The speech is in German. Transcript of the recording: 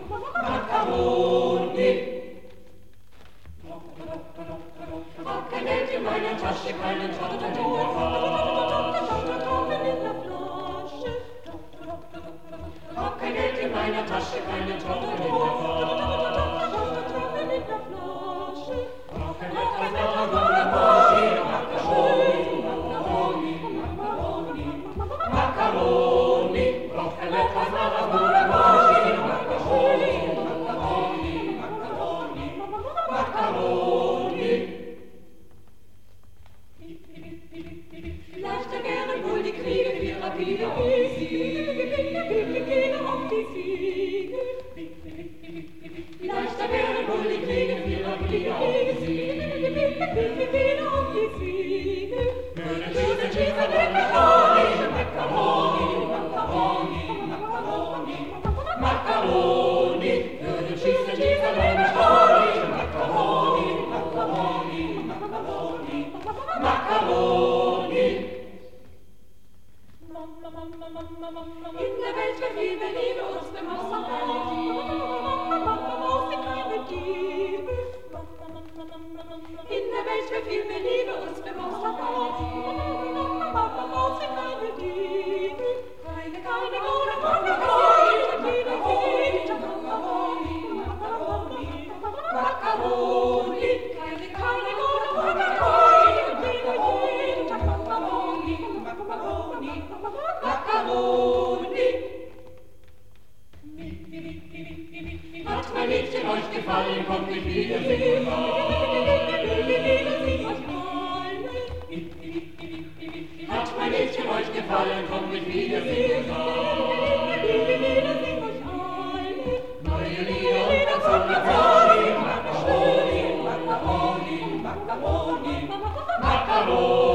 Macaroni. Hab kein Geld in meiner Tasche, keinen Tropfen in der Flasche. Hab kein Geld in meiner Tasche, keinen Tropfen in der Flasche. Brauche etwas Macaroni, Macaroni, Macaroni, Macaroni. Brauche etwas Macaroni, Macaroni, Macaroni, Macaroni, Macaroni. Leichter wären wohl die Kriege, wie rapide auf die Siege, auf die Siege. Leichter wären wohl die Kriege, wie rapide auf die Siege, auf die Siege. Würden diese Schiefer Macaroni, Macaroni, Macaroni, Macaroni, Macaroni. Würden schießen Schiefer Macaroni, Macaroni, Macaroni, Macaroni, Macaroni. In der Welt wird Liebe, Liebe uns bemaßt, keine Liebe. In der Welt wird Liebe, Liebe uns bemaßt, keine Liebe. Keine Gute, Macaroni, Macaroni, Macaroni, Macaroni. Keine Gute, Macaroni, Macaroni, Macaroni, Macaroni. Hat mein Liedchen euch gefallen, kommt nicht wieder, sing euch mal. Hat mein Liedchen euch gefallen, kommt nicht wieder, sing euch mal. Neue Lieder und ganz Macaroni, Macaroni, Macaroni, Macaroni, Macaroni.